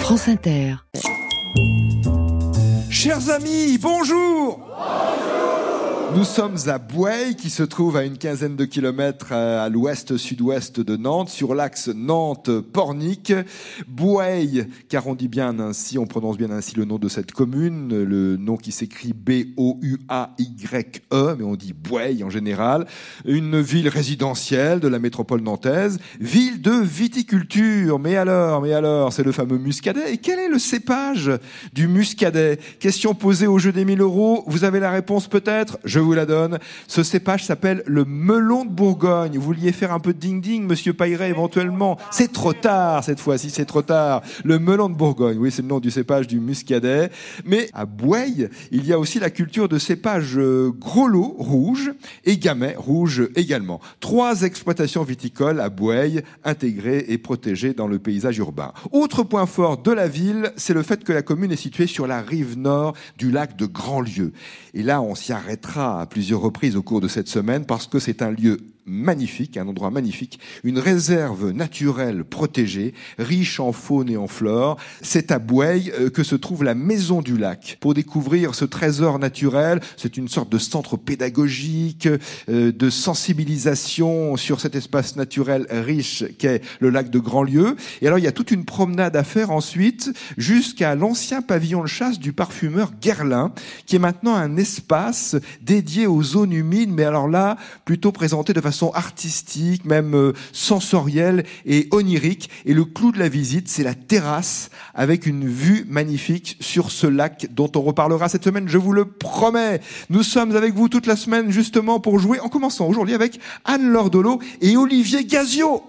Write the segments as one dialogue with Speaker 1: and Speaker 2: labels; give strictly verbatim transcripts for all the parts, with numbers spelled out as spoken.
Speaker 1: France Inter.
Speaker 2: Chers amis, bonjour. Nous sommes à Boueil, qui se trouve à une quinzaine de kilomètres à l'ouest-sud-ouest de Nantes, sur l'axe Nantes-Pornic. Boueil, car on dit bien ainsi, on prononce bien ainsi le nom de cette commune, le nom qui s'écrit B O U A Y E, mais on dit Boueil en général. Une ville résidentielle de la métropole nantaise, ville de viticulture. Mais alors, mais alors, c'est le fameux muscadet. Et quel est le cépage du muscadet? Question posée au jeu des mille euros. Vous avez la réponse peut-être? Je vous la donne. Ce cépage s'appelle le melon de Bourgogne. Vous vouliez faire un peu de ding-ding, monsieur Pailleret, éventuellement? C'est trop tard, cette fois-ci, c'est trop tard. Le melon de Bourgogne, oui, c'est le nom du cépage du muscadet. Mais à Boueil, il y a aussi la culture de cépages gros lot rouge et gamay rouge également. Trois exploitations viticoles à Boueil, intégrées et protégées dans le paysage urbain. Autre point fort de la ville, c'est le fait que la commune est située sur la rive nord du lac de Grandlieu. Et là, on s'y arrêtera à plusieurs reprises au cours de cette semaine parce que c'est un lieu magnifique, un endroit magnifique, une réserve naturelle protégée, riche en faune et en flore. C'est à Boueil que se trouve la Maison du Lac. Pour découvrir ce trésor naturel, c'est une sorte de centre pédagogique, de sensibilisation sur cet espace naturel riche qu'est le lac de Grandlieu. Et alors, il y a toute une promenade à faire ensuite jusqu'à l'ancien pavillon de chasse du parfumeur Guerlain, qui est maintenant un espace dédié aux zones humides, mais alors là, plutôt présenté de façon artistique, même euh, sensorielle et onirique. Et le clou de la visite, c'est la terrasse avec une vue magnifique sur ce lac dont on reparlera cette semaine, je vous le promets. Nous sommes avec vous toute la semaine justement pour jouer, en commençant aujourd'hui avec Anne-Laure Dolo et Olivier Gazio.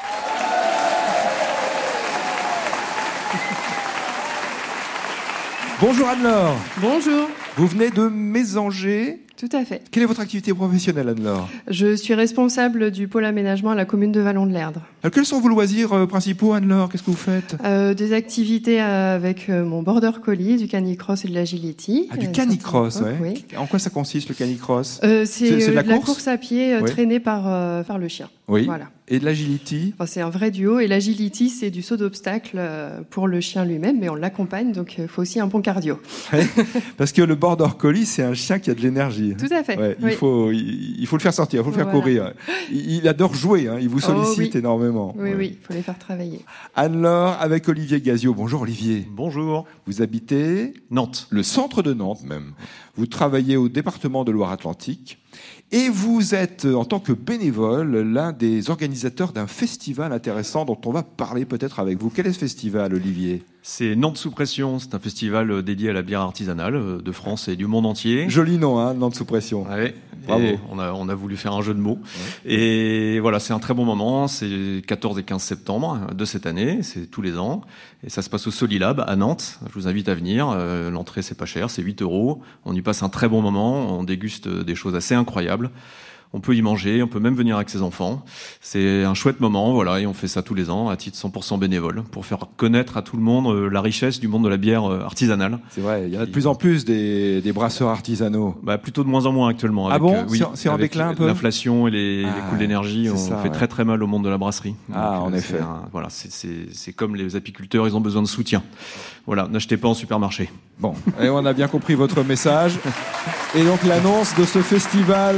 Speaker 2: Bonjour Anne-Laure.
Speaker 3: Bonjour.
Speaker 2: Vous venez de Mésanger.
Speaker 3: Tout à fait.
Speaker 2: Quelle est votre activité professionnelle, Anne-Laure?
Speaker 3: Je suis responsable du pôle aménagement à la commune de Vallon-de-l'Erdre.
Speaker 2: Alors, quels sont vos loisirs euh, principaux, Anne-Laure? Qu'est-ce que vous faites?
Speaker 3: euh, Des activités avec euh, mon border collie, du canicross et de l'agility.
Speaker 2: Ah, du
Speaker 3: euh,
Speaker 2: canicross, ouais.
Speaker 3: Oui.
Speaker 2: En quoi ça consiste, le canicross?
Speaker 3: euh, C'est,
Speaker 2: c'est, c'est de la,
Speaker 3: de la
Speaker 2: course,
Speaker 3: course à pied euh,
Speaker 2: oui.
Speaker 3: traînée par, euh, par le chien.
Speaker 2: Oui.
Speaker 3: Voilà.
Speaker 2: Et de l'agility?
Speaker 3: Enfin, c'est un vrai duo. Et l'agility, c'est du saut d'obstacle euh, pour le chien lui-même, mais on l'accompagne, donc il euh, faut aussi un bon cardio.
Speaker 2: Ouais, parce que le border collie, c'est un chien qui a de l'énergie.
Speaker 3: Tout à fait.
Speaker 2: Ouais,
Speaker 3: oui.
Speaker 2: il, faut, il, il faut le faire sortir, il faut le faire
Speaker 3: voilà.
Speaker 2: courir. Il, il adore jouer, hein, il vous sollicite
Speaker 3: oh, oui.
Speaker 2: énormément.
Speaker 3: Oui,
Speaker 2: ouais.
Speaker 3: oui, il faut les faire travailler.
Speaker 2: Anne-Laure avec Olivier Gazio. Bonjour Olivier.
Speaker 4: Bonjour.
Speaker 2: Vous habitez
Speaker 4: Nantes.
Speaker 2: Le centre de Nantes même. Vous travaillez au département de Loire-Atlantique. Et vous êtes, en tant que bénévole, l'un des organisateurs d'un festival intéressant dont on va parler peut-être avec vous. Quel est ce festival, Olivier?
Speaker 4: C'est Nantes sous pression. C'est un festival dédié à la bière artisanale de France et du monde entier.
Speaker 2: Joli nom, hein, Nantes sous pression.
Speaker 4: Ouais.
Speaker 2: Bravo.
Speaker 4: On a, on a voulu faire un jeu de mots.
Speaker 2: Ouais.
Speaker 4: Et voilà, c'est un très bon moment. C'est quatorze et quinze septembre de cette année. C'est tous les ans. Et ça se passe au Solilab à Nantes. Je vous invite à venir. Euh, l'entrée, c'est pas cher. C'est huit euros. On y passe un très bon moment. On déguste des choses assez incroyables. On peut y manger, on peut même venir avec ses enfants. C'est un chouette moment, voilà, et on fait ça tous les ans à titre cent pour cent bénévole pour faire connaître à tout le monde euh, la richesse du monde de la bière euh, artisanale.
Speaker 2: C'est vrai, il y en a de plus en plus des, des brasseurs artisanaux.
Speaker 4: Bah, plutôt de moins en moins actuellement. Avec,
Speaker 2: ah bon
Speaker 4: euh, oui,
Speaker 2: c'est, c'est en déclin un peu.
Speaker 4: L'inflation et les,
Speaker 2: ah,
Speaker 4: les coûts de l'énergie, on
Speaker 2: ça,
Speaker 4: fait
Speaker 2: ouais.
Speaker 4: très très mal au monde de la brasserie.
Speaker 2: Ah,
Speaker 4: donc,
Speaker 2: en
Speaker 4: euh,
Speaker 2: effet.
Speaker 4: C'est un, voilà, c'est, c'est, c'est comme les apiculteurs, ils ont besoin de soutien. Voilà, n'achetez pas en supermarché.
Speaker 2: Bon, et on a bien compris votre message. Et donc l'annonce de ce festival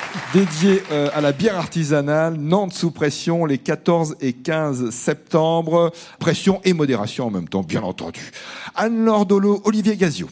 Speaker 2: dédié euh, à la bière artisanale, Nantes sous pression, les quatorze et quinze septembre. Pression et modération en même temps, bien entendu. Anne-Laure Dolo, Olivier Gazio.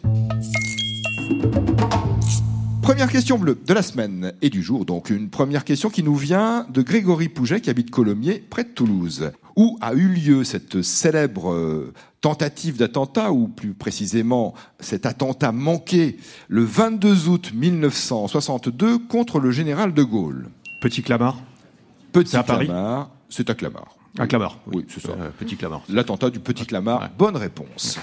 Speaker 2: Première question bleue de la semaine et du jour. Donc une première question qui nous vient de Grégory Pouget qui habite Colomiers, près de Toulouse. Où a eu lieu cette célèbre euh, tentative d'attentat, ou plus précisément cet attentat manqué le vingt-deux août mille neuf cent soixante-deux contre le général de Gaulle?
Speaker 4: Petit Clamart.
Speaker 2: Petit
Speaker 4: c'est à Paris.
Speaker 2: Clamart, c'est à Clamart.
Speaker 4: À oui. Clamart.
Speaker 2: Oui, oui c'est ça.
Speaker 4: Euh, Petit Clamart.
Speaker 2: L'attentat du Petit Clamart.
Speaker 4: Ouais.
Speaker 2: Bonne réponse.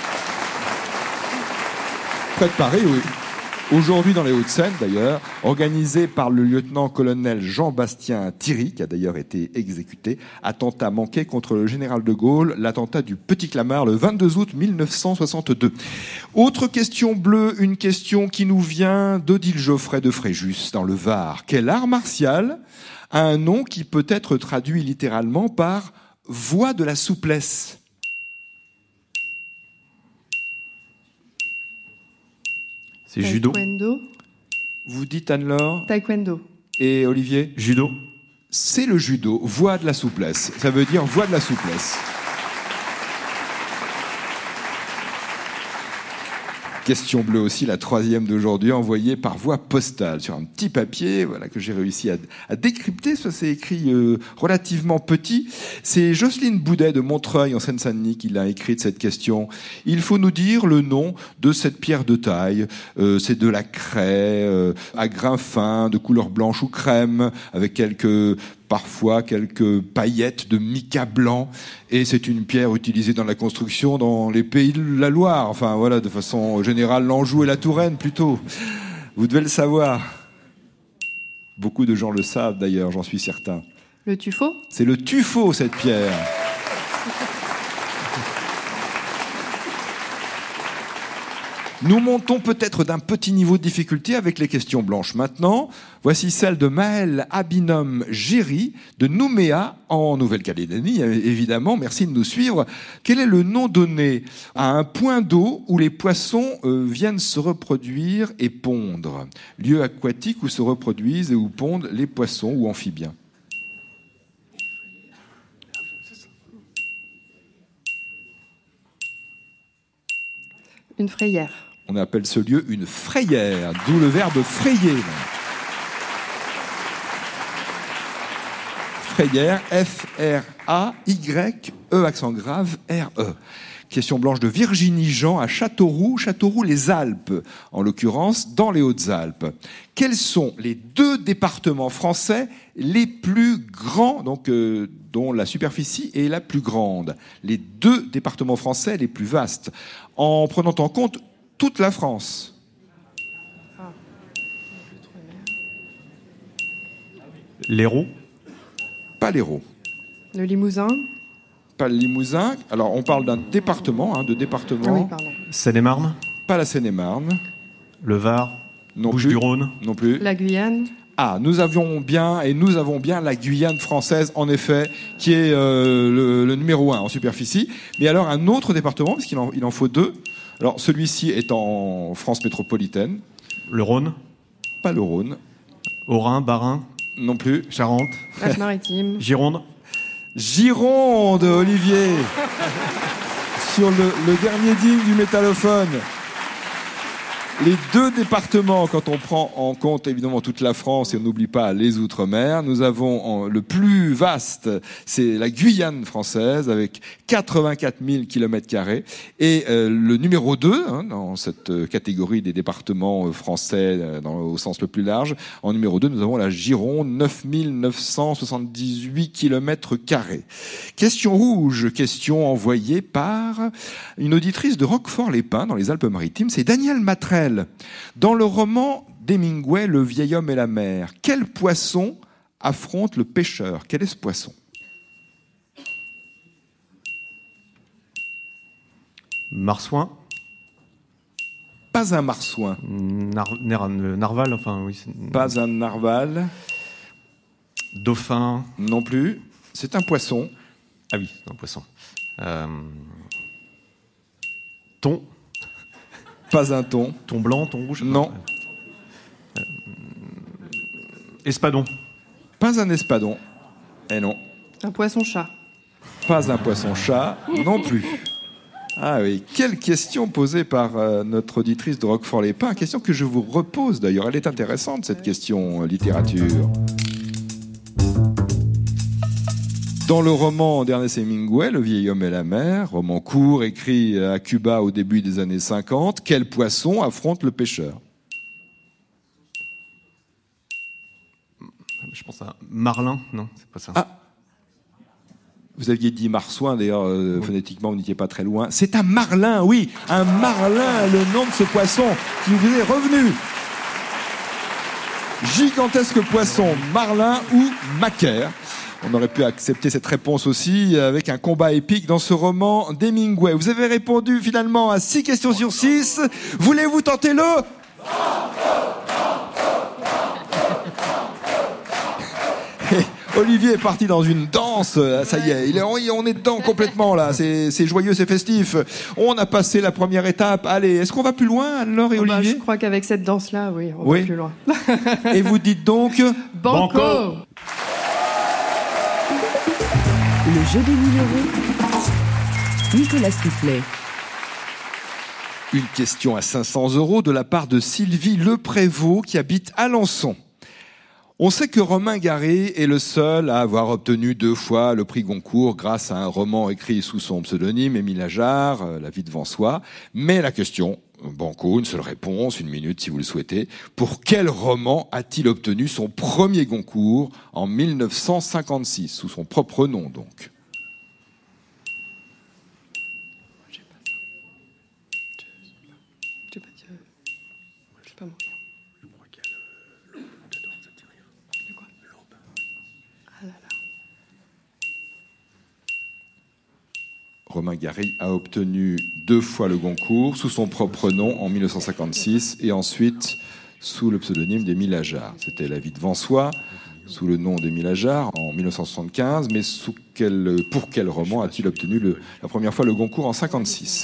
Speaker 2: Près de Paris, oui. Aujourd'hui dans les Hauts-de-Seine d'ailleurs, organisé par le lieutenant-colonel Jean-Bastien Thierry, qui a d'ailleurs été exécuté, attentat manqué contre le général de Gaulle, l'attentat du Petit Clamart le vingt-deux août mille neuf cent soixante-deux. Autre question bleue, une question qui nous vient d'Odile Geoffrey de Fréjus, dans le Var. Quel art martial a un nom qui peut être traduit littéralement par « voie de la souplesse »
Speaker 4: C'est judo.
Speaker 3: Taekwondo.
Speaker 2: Vous dites Anne-Laure
Speaker 3: Taekwondo.
Speaker 2: et Olivier?
Speaker 4: Judo.
Speaker 2: C'est le judo, voie de la souplesse. Ça veut dire voie de la souplesse. Question bleue aussi, la troisième d'aujourd'hui, envoyée par voie postale sur un petit papier, voilà, que j'ai réussi à, à décrypter. Ça, c'est écrit euh, relativement petit. C'est Jocelyne Boudet de Montreuil, en Seine-Saint-Denis, qui l'a écrite cette question. Il faut nous dire le nom de cette pierre de taille. Euh, c'est de la craie, euh, à grains fins, de couleur blanche ou crème, avec quelques... parfois quelques paillettes de mica blanc, et c'est une pierre utilisée dans la construction dans les pays de la Loire, enfin voilà, de façon générale, l'Anjou et la Touraine plutôt. Vous devez le savoir. Beaucoup de gens le savent d'ailleurs, j'en suis certain.
Speaker 3: Le tuffeau.
Speaker 2: C'est le tuffeau, cette pierre. Nous montons peut-être d'un petit niveau de difficulté avec les questions blanches. Maintenant, voici celle de Maël Abinom Géry de Nouméa, en Nouvelle-Calédonie, évidemment. Merci de nous suivre. Quel est le nom donné à un point d'eau où les poissons euh, viennent se reproduire et pondre? Lieu aquatique où se reproduisent et où pondent les poissons ou amphibiens.
Speaker 3: Une frayère.
Speaker 2: On appelle ce lieu une frayère, d'où le verbe frayer. Frayère, F R A Y E, accent grave, R E. Question blanche de Virginie Jean à Châteauroux, Châteauroux-les-Alpes, en l'occurrence dans les Hautes-Alpes. Quels sont les deux départements français les plus grands, donc euh, dont la superficie est la plus grande? Les deux départements français les plus vastes, en prenant en compte toute la France.
Speaker 3: Ah.
Speaker 4: L'Hérault.
Speaker 2: Pas l'Hérault.
Speaker 3: Le Limousin.
Speaker 2: Pas le Limousin. Alors, on parle d'un département, hein, de département.
Speaker 3: Ah oui, pardon.
Speaker 4: Seine-et-Marne.
Speaker 2: Pas la Seine-et-Marne.
Speaker 4: Le Var.
Speaker 2: Non plus.
Speaker 4: Bouches-du-Rhône.
Speaker 2: Non plus.
Speaker 3: La Guyane.
Speaker 2: Ah, nous avions bien, et nous avons bien la Guyane française, en effet, qui est euh, le, le numéro un en superficie. Mais alors, un autre département, parce qu'il en, il en faut deux. Alors, celui-ci est en France métropolitaine.
Speaker 4: Le Rhône.
Speaker 2: Pas le Rhône.
Speaker 4: Haut-Rhin, Bas-Rhin.
Speaker 2: Non plus.
Speaker 4: Charente.
Speaker 3: Alpes-Maritimes.
Speaker 4: Gironde.
Speaker 2: Gironde, Olivier. Sur le, le dernier digne du métallophone. Les deux départements, quand on prend en compte évidemment toute la France et on n'oublie pas les Outre-mer, nous avons en, le plus vaste, c'est la Guyane française avec quatre-vingt-quatre mille kilomètres carrés. Et euh, le numéro deux, hein, dans cette catégorie des départements français euh, dans, au sens le plus large, en numéro deux, nous avons la Gironde, neuf mille neuf cent soixante-dix-huit kilomètres carrés. Question rouge, question envoyée par une auditrice de Roquefort-les-Pins dans les Alpes-Maritimes, c'est Daniel Matrel. Dans le roman d'Hemingway, Le vieil homme et la mer, quel poisson affronte le pêcheur? Quel est ce poisson?
Speaker 4: Marsouin.
Speaker 2: Pas un marsouin.
Speaker 4: Nar- nar- narval, enfin oui. c'est-
Speaker 2: Pas un narval.
Speaker 4: Dauphin.
Speaker 2: Non plus. C'est un poisson.
Speaker 4: Ah oui, c'est un poisson. Euh... Thon.
Speaker 2: Pas un thon.
Speaker 4: Thon blanc, thon rouge.
Speaker 2: Non.
Speaker 4: Euh... Espadon.
Speaker 2: Pas un espadon. Eh non.
Speaker 3: Un poisson-chat.
Speaker 2: Pas un poisson-chat. Non plus. Ah oui, quelle question posée par euh, notre auditrice de Roquefort-les-Pins. Question que je vous repose d'ailleurs. Elle est intéressante, cette question euh, littérature. Dans le roman d'Ernest Hemingway, Le vieil homme et la mer, roman court écrit à Cuba au début des années cinquante, quel poisson affronte le pêcheur?
Speaker 4: Je pense à Marlin. Non, c'est pas ça.
Speaker 2: Ah, vous aviez dit marsouin, d'ailleurs, euh, oui. Phonétiquement, vous n'étiez pas très loin. C'est un marlin, oui, un marlin, le nom de ce poisson qui vous est revenu. Gigantesque poisson, marlin ou macaire. On aurait pu accepter cette réponse aussi avec un combat épique dans ce roman d'Hemingway. Vous avez répondu finalement à six questions sur six. Voulez-vous tenter le... Olivier est parti dans une danse. Ça y est, il est, on est dedans complètement là. C'est, c'est joyeux, c'est festif. On a passé la première étape. Allez, est-ce qu'on va plus loin, Anne-Laure et
Speaker 3: Oh bah,
Speaker 2: Olivier?
Speaker 3: je crois qu'avec cette danse-là, oui, on
Speaker 2: Oui.
Speaker 3: va plus loin.
Speaker 2: Et vous dites donc
Speaker 3: Banco,
Speaker 4: Banco.
Speaker 1: Le jeu des mille euros. Nicolas Soufflet.
Speaker 2: une question à cinq cents euros de la part de Sylvie Leprévost qui habite Alençon. On sait que Romain Gary est le seul à avoir obtenu deux fois le prix Goncourt grâce à un roman écrit sous son pseudonyme, Émile Ajar, La vie devant soi. Mais la question, Banco, une seule réponse, une minute si vous le souhaitez. Pour quel roman a-t-il obtenu son premier Goncourt en mille neuf cent cinquante-six, sous son propre nom donc?
Speaker 3: Je sais pas, je sais pas moi. De quoi? Ah là là.
Speaker 2: Romain Gary a obtenu deux fois le Goncourt sous son propre nom en mille neuf cent cinquante-six et ensuite sous le pseudonyme d'Émile Ajar. C'était La vie devant soi, sous le nom d'Émile Ajar en mille neuf cent soixante-quinze, mais sous quel, pour quel roman a-t-il obtenu le, la première fois le Goncourt en cinquante-six?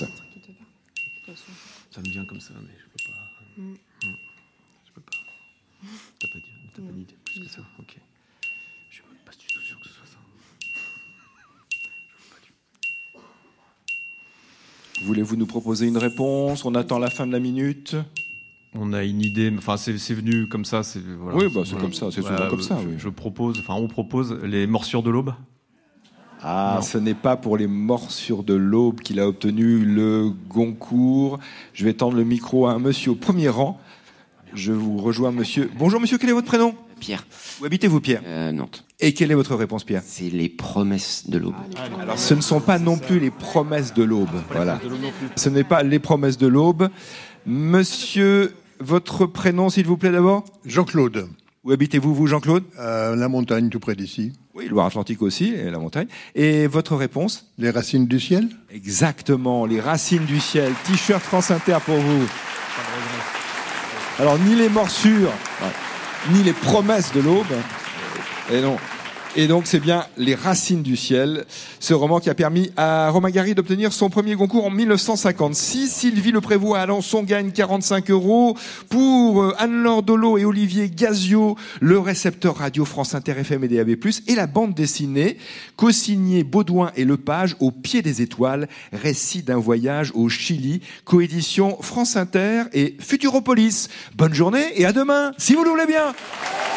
Speaker 4: Ça me vient comme ça, mais je peux pas.
Speaker 3: Mm.
Speaker 4: Je peux pas. T'as pas dit, t'as pas d'idée plus que ça. Ok. Je suis pas du tout sûr que ce soit ça.
Speaker 2: Voulez-vous nous proposer une réponse? On attend la fin de la minute.
Speaker 4: On a une idée, mais enfin c'est, c'est venu comme ça. C'est, voilà,
Speaker 2: Oui, bah, c'est
Speaker 4: voilà.
Speaker 2: comme ça, c'est
Speaker 4: Bah,
Speaker 2: souvent comme ça.
Speaker 4: Je,
Speaker 2: Oui.
Speaker 4: je propose, enfin on propose les morsures de l'aube.
Speaker 2: Ah,
Speaker 4: Non.
Speaker 2: ce n'est pas pour les morsures de l'aube qu'il a obtenu le Goncourt. Je vais tendre le micro à un monsieur au premier rang. Je vous rejoins, monsieur. Bonjour, monsieur, quel est votre prénom?
Speaker 5: Pierre,
Speaker 2: Où habitez-vous, Pierre?
Speaker 5: euh, Nantes.
Speaker 2: Et quelle est votre réponse, Pierre?
Speaker 5: C'est les promesses de l'aube.
Speaker 2: Alors, ce ne sont pas non plus les promesses de l'aube. Voilà. Ce n'est pas les promesses de l'aube. Monsieur, votre prénom, s'il vous plaît, d'abord?
Speaker 6: Jean-Claude,
Speaker 2: Où habitez-vous, vous, Jean-Claude?
Speaker 6: euh, la montagne tout près d'ici.
Speaker 2: Oui, Loire-Atlantique aussi, et la montagne. Et votre réponse?
Speaker 6: Les racines du ciel.
Speaker 2: Exactement, les racines du ciel. T-shirt France Inter pour vous. Alors, ni les morsures, ni les promesses de l'aube. Et non. Et donc, c'est bien Les Racines du ciel, ce roman qui a permis à Romain Gary d'obtenir son premier Goncourt en mille neuf cent cinquante-six. Sylvie Leprévost à Alençon gagne quarante-cinq euros. Pour Anne-Laure Dolo et Olivier Gazio, le récepteur radio France Inter F M et D A B plus, et la bande dessinée, co-signée Baudouin et Lepage, Au pied des étoiles, récit d'un voyage au Chili, coédition France Inter et Futuropolis. Bonne journée et à demain, si vous le voulez bien.